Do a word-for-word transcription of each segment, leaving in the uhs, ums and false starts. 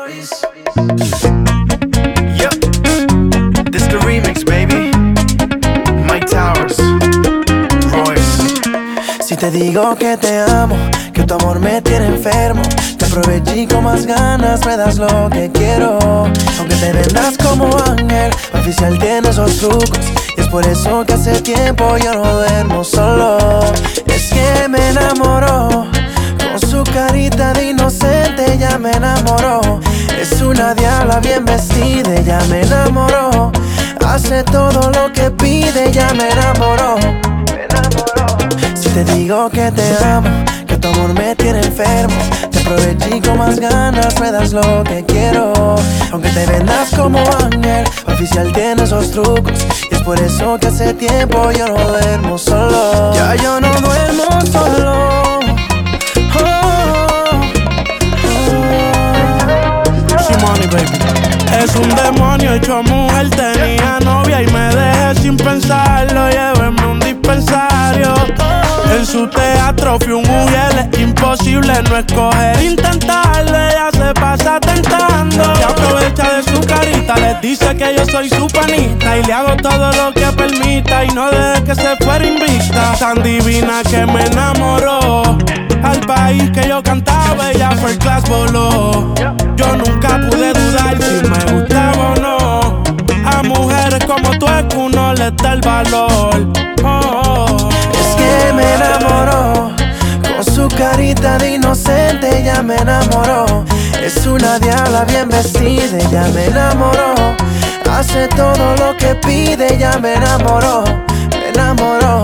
Yep, this the remix, baby. Mike Towers, Royce. Si te digo que te amo, que tu amor me tiene enfermo, te aproveché y con más ganas me das lo que quiero. Aunque te vendas como ángel, oficial tiene esos trucos, y es por eso que hace tiempo yo no duermo solo. Es que me enamoró, con su carita de inocente ya me enamoró. Es una diabla bien vestida, ya me enamoró. Hace todo lo que pide, ya me enamoró. Me enamoró. Si te digo que te amo, que tu amor me tiene enfermo, te aproveché y con más ganas me das lo que quiero. Aunque te vendas como ángel, oficial tiene esos trucos, y es por eso que hace tiempo yo no duermo solo. Ya yo no duermo solo. Es un demonio hecho mujer, tenía novia y me dejé sin pensarlo. Llévenme un dispensario. En su teatro fui un mujer, es imposible no escoger, intentarlo. Ella se pasa tentando y aprovecha de su carita, les dice que yo soy su panita y le hago todo lo que permita y no deje que se fuera invicta. Tan divina que me enamoró, al país que yo cantaba ella first class voló. Yo nunca pude dudar si me gustaba o no. A mujeres como tú es que uno les da el valor. Oh, oh, oh. Es que me enamoró, con su carita de inocente ya me enamoró. Es una diabla bien vestida, ya me enamoró. Hace todo lo que pide, ya me enamoró. Me enamoró.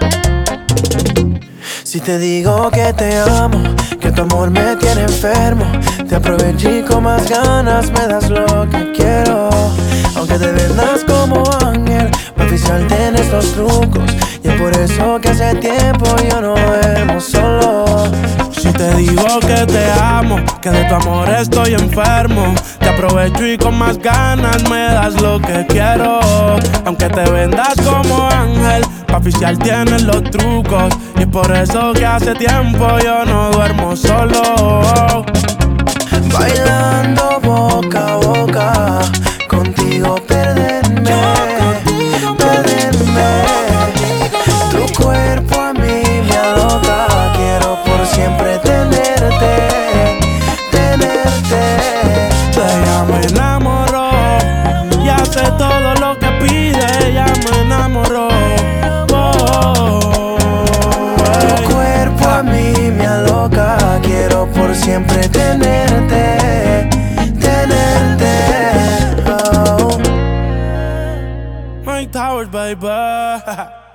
Si te digo que te amo, que tu amor me tiene enfermo, te aproveché y con más ganas me das lo que quiero. Aunque te vendas como ángel, oficial tienes los trucos, y es por eso que hace tiempo yo no duermo solo. Si te digo que te amo, que de tu amor estoy enfermo, te aprovecho y con más ganas me das lo que quiero. Aunque te vendas como ángel, pa' oficial tienes los trucos, y es por eso que hace tiempo yo no duermo solo. Bailando boca a boca, contigo perderme, perderme. Tu cuerpo a mí me aloca, quiero por siempre tenerte, tenerte. Ella me enamoró y hace todo lo que pide, ella me enamoró. Oh, oh, oh. Tu cuerpo a mí me aloca, quiero por siempre tenerte, tenerte. Oh. Mike Towers, baby.